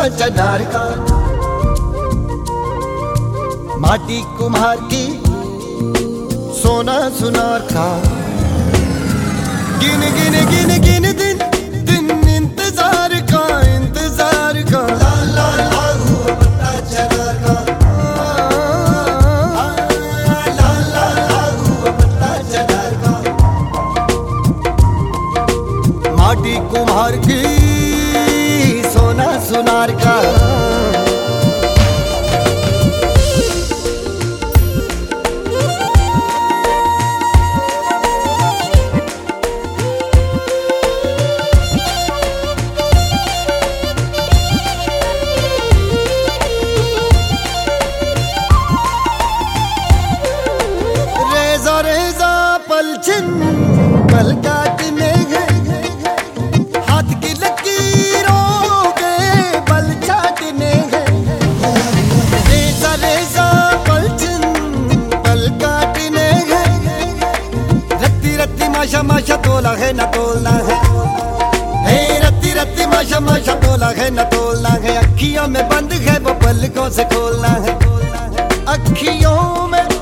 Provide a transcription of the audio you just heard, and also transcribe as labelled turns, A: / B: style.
A: पत्ता चनार का, माटी कुम्हार की सोना सुनार का। गिन गिन गिन गिन दिन दिन इंतजार का, इंतजार का। लाल लाल हुआ पत्ता चनार का, लाल लाल हुआ पत्ता चनार का। माटी कुम्हार की सोना सुनार का। पलछिन पल काटने गए, हाथ की लकीरों के बल चाटने गए। रेजा रेजा पलछिन पल काटने गए, रत्ती रत्ती माशा माशा तोला है न तोलना है। हे रत्ती रत्ती माशा माशा तोला है न तोलना है। अखियों में बंद है वो पलकों से खोलना है, अखियों में